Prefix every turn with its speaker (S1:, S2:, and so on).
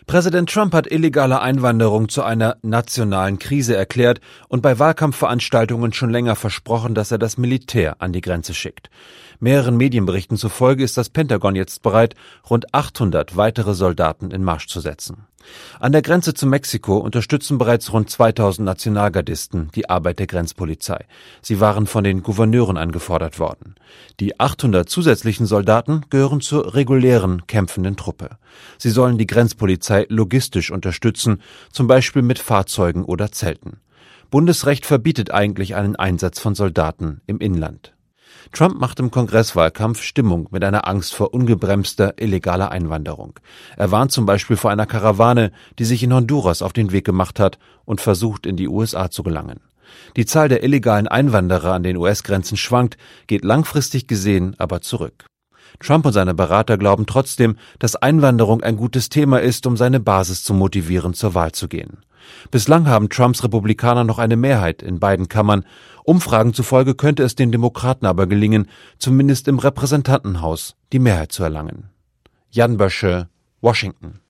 S1: Präsident Trump hat illegale Einwanderung zu einer nationalen Krise erklärt und bei Wahlkampfveranstaltungen schon länger versprochen, dass er das Militär an die Grenze schickt. Mehreren Medienberichten zufolge ist das Pentagon jetzt bereit, rund 800 weitere Soldaten in Marsch zu setzen. An der Grenze zu Mexiko unterstützen bereits rund 2000 Nationalgardisten die Arbeit der Grenzpolizei. Sie waren von den Gouverneuren angefordert worden. Die 800 zusätzlichen Soldaten gehören zur regulären kämpfenden Truppe. Sie sollen die Grenzpolizei logistisch unterstützen, zum Beispiel mit Fahrzeugen oder Zelten. Bundesrecht verbietet eigentlich einen Einsatz von Soldaten im Inland. Trump macht im Kongresswahlkampf Stimmung mit einer Angst vor ungebremster illegaler Einwanderung. Er warnt zum Beispiel vor einer Karawane, die sich in Honduras auf den Weg gemacht hat und versucht, in die USA zu gelangen. Die Zahl der illegalen Einwanderer an den US-Grenzen schwankt, geht langfristig gesehen aber zurück. Trump und seine Berater glauben trotzdem, dass Einwanderung ein gutes Thema ist, um seine Basis zu motivieren, zur Wahl zu gehen. Bislang haben Trumps Republikaner noch eine Mehrheit in beiden Kammern. Umfragen zufolge könnte es den Demokraten aber gelingen, zumindest im Repräsentantenhaus die Mehrheit zu erlangen. Jan Bösche, Washington.